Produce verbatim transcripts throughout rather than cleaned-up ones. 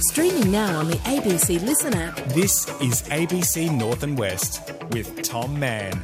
Streaming now on the A B C Listen app. This is A B C North and West with Tom Mann.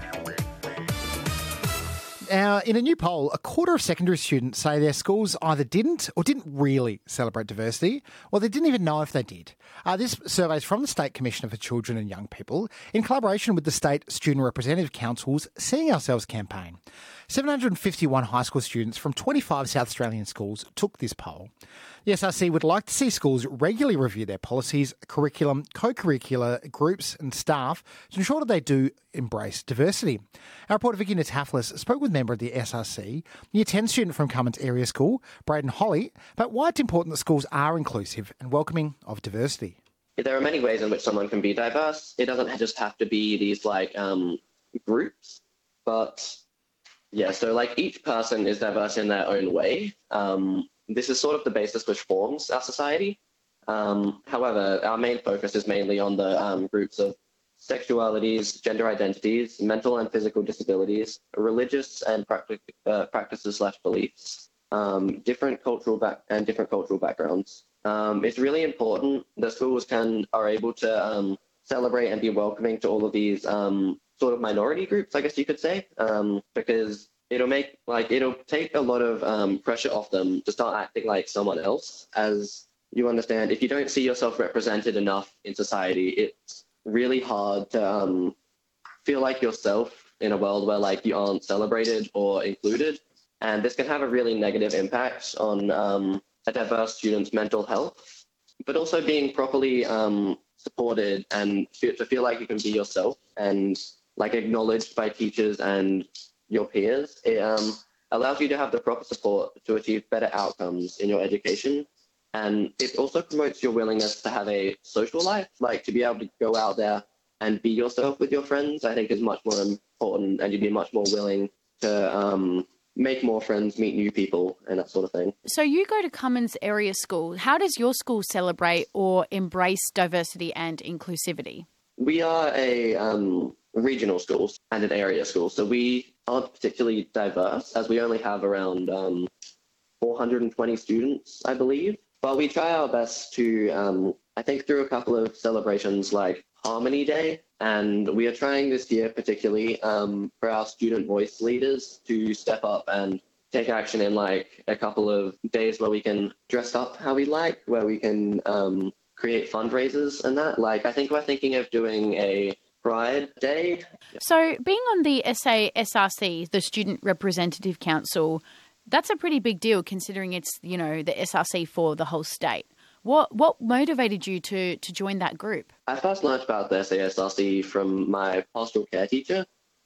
Now, in a new poll, a quarter of secondary students say their schools either didn't or didn't really celebrate diversity, or they didn't even know if they did. Uh, this survey is from the State Commissioner for Children and Young People in collaboration with the State Student Representative Council's Seeing Ourselves campaign. seven hundred fifty-one high school students from twenty-five South Australian schools took this poll. The S R C would like to see schools regularly review their policies, curriculum, co-curricular groups and staff to ensure that they do embrace diversity. Our reporter Vicky Nataflis spoke with a member of the S R C, Year ten student from Cummins Area School, Braden Holly, about why it's important that schools are inclusive and welcoming of diversity. There are many ways in which someone can be diverse. It doesn't just have to be these like um, groups, but yeah, so like each person is diverse in their own way. Um, this is sort of the basis which forms our society. Um, however, our main focus is mainly on the um, groups of sexualities, gender identities, mental and physical disabilities, religious and practic- uh, practices slash beliefs, um, different cultural back and different cultural backgrounds. Um, it's really important that schools can are able to um, celebrate and be welcoming to all of these um, sort of minority groups, I guess you could say, um, because it'll make like it'll take a lot of um, pressure off them to start acting like someone else. As you understand, if you don't see yourself represented enough in society, it's really hard to um, feel like yourself in a world where like you aren't celebrated or included, and this can have a really negative impact on um, a diverse student's mental health. But also being properly um, supported and feel, to feel like you can be yourself and like acknowledged by teachers and your peers, it um, allows you to have the proper support to achieve better outcomes in your education. And it also promotes your willingness to have a social life, like to be able to go out there and be yourself with your friends, I think is much more important, and you'd be much more willing to um, make more friends, meet new people and that sort of thing. So you go to Cummins Area School. How does your school celebrate or embrace diversity and inclusivity? We are a um, regional school and an area school, so we aren't particularly diverse, as we only have around um, four hundred twenty students, I believe. But we try our best to, um, I think, through a couple of celebrations like Harmony Day, and we are trying this year particularly um, for our student voice leaders to step up and take action in like a couple of days where we can dress up how we like, where we can um, create fundraisers and that. Like, I think we're thinking of doing a Pride Day. So being on the S A S R C, the Student Representative Council, that's a pretty big deal considering it's, you know, the S R C for the whole state. What what motivated you to to join that group? I first learned about the S A S R C from my pastoral care teacher,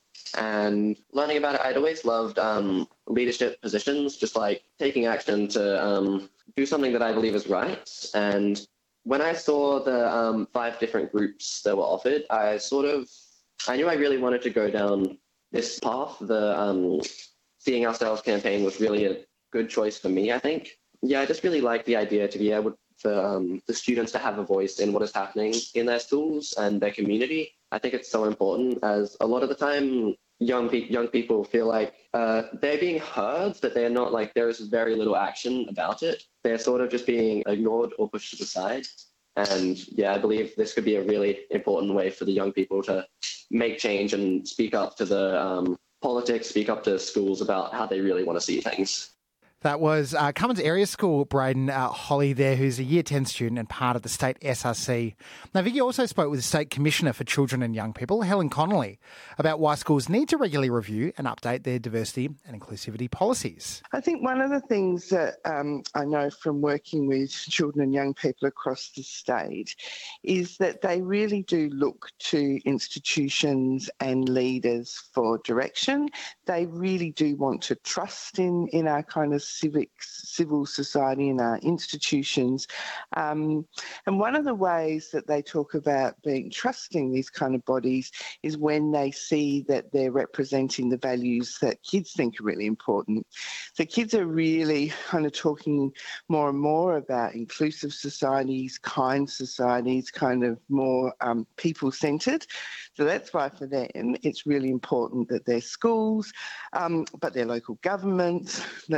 and learning about it, I'd always loved um, leadership positions, just like taking action to um, do something that I believe is right. And when I saw the um, five different groups that were offered, I sort of, I knew I really wanted to go down this path. The um, Seeing Ourselves campaign was really a good choice for me, I think. Yeah, I just really like the idea to be able for um, the students to have a voice in what is happening in their schools and their community. I think it's so important, as a lot of the time young, pe- young people feel like uh, they're being heard, but they're not, like there is very little action about it. They're sort of just being ignored or pushed to the side. And yeah, I believe this could be a really important way for the young people to make change and speak up to the um, politics, speak up to schools about how they really want to see things. That was uh, Cummins Area School, Braden uh, Holly there, who's a Year ten student and part of the State S R C. Now, Vicky also spoke with the State Commissioner for Children and Young People, Helen Connolly, about why schools need to regularly review and update their diversity and inclusivity policies. I think one of the things that um, I know from working with children and young people across the state is that they really do look to institutions and leaders for direction. They really do want to trust in, in our kind of civics, civil society and our institutions. Um, and one of the ways that they talk about being trusting these kind of bodies is when they see that they're representing the values that kids think are really important. So kids are really kind of talking more and more about inclusive societies, kind societies, kind of more um, people-centred. So that's why for them it's really important that their schools, um, but their local governments, that they're kind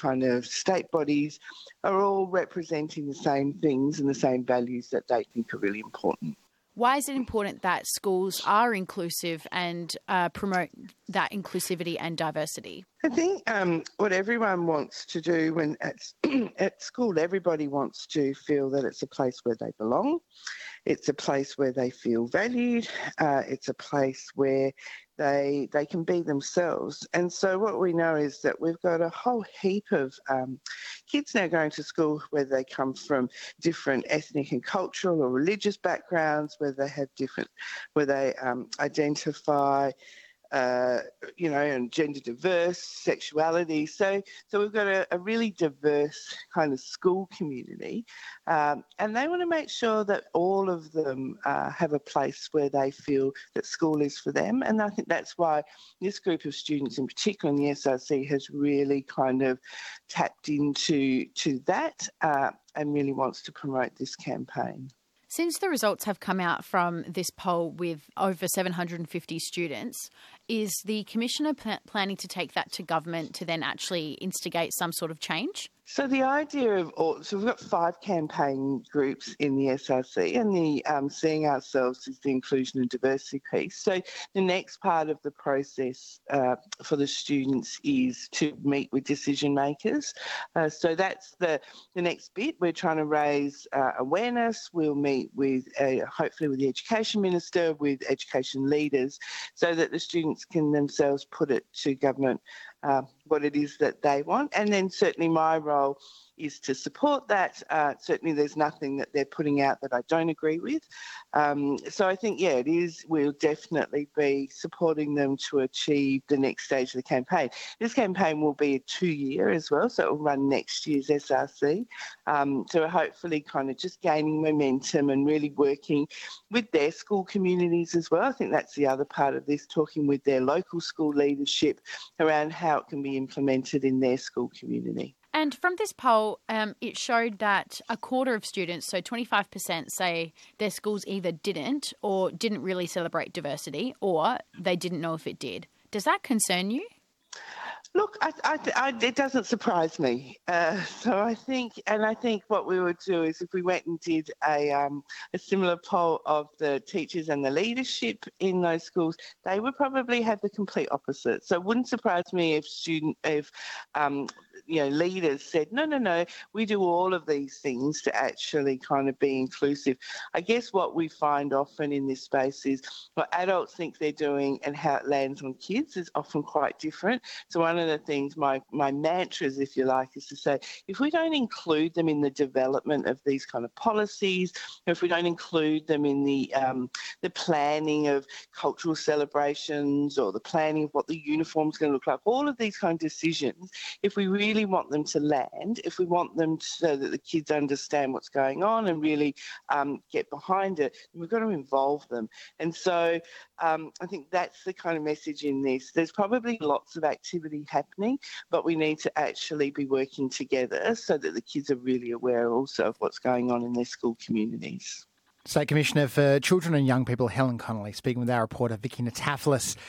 kind of state bodies are all representing the same things and the same values that they think are really important. Why is it important that schools are inclusive and uh, promote that inclusivity and diversity? I think um, what everyone wants to do when at, at school, everybody wants to feel that it's a place where they belong. It's a place where they feel valued. Uh, it's a place where they they can be themselves. And so what we know is that we've got a whole heap of um, kids now going to school where they come from different ethnic and cultural or religious backgrounds, where they have different, where they um, identify Uh, you know, and gender diverse, sexuality. So, so we've got a, a really diverse kind of school community, um, and they want to make sure that all of them uh, have a place where they feel that school is for them. And I think that's why this group of students, in particular in the S R C, has really kind of tapped into to that uh, and really wants to promote this campaign. Since the results have come out from this poll with over seven hundred fifty students, is the Commissioner pl- planning to take that to government to then actually instigate some sort of change? So the idea of, all, so we've got five campaign groups in the S R C, and the um, seeing ourselves as the inclusion and diversity piece. So the next part of the process uh, for the students is to meet with decision makers. Uh, so that's the, the next bit. We're trying to raise uh, awareness. We'll meet with, uh, hopefully with the Education Minister, with education leaders, so that the students can themselves put it to government Uh, what it is that they want. And then certainly my role is to support that. Uh, certainly there's nothing that they're putting out that I don't agree with. Um, so I think, yeah, it is, we'll definitely be supporting them to achieve the next stage of the campaign. This campaign will be a two-year as well, so it will run next year's S R C. Um, so hopefully kind of just gaining momentum and really working with their school communities as well. I think that's the other part of this, talking with their local school leadership around how it can be implemented in their school community. And from this poll, um, it showed that a quarter of students, so twenty-five percent, say their schools either didn't or didn't really celebrate diversity, or they didn't know if it did. Does that concern you? Look, I, I, I, it doesn't surprise me. Uh, so I think, and I think what we would do is if we went and did a, um, a similar poll of the teachers and the leadership in those schools, they would probably have the complete opposite. So it wouldn't surprise me if student, if um, you know, leaders said, no, no, no, we do all of these things to actually kind of be inclusive. I guess what we find often in this space is what adults think they're doing and how it lands on kids is often quite different. So one of the things, my, my mantras, if you like, is to say, if we don't include them in the development of these kind of policies, or if we don't include them in the um, the planning of cultural celebrations or the planning of what the uniform's going to look like, all of these kind of decisions, if we really want them to land, if we want them to, so that the kids understand what's going on and really um, get behind it, we've got to involve them. And so um, I think that's the kind of message in this. There's probably lots of activity happening, but we need to actually be working together so that the kids are really aware also of what's going on in their school communities. State Commissioner for Children and Young People, Helen Connolly, speaking with our reporter, Vicky Natafoulis.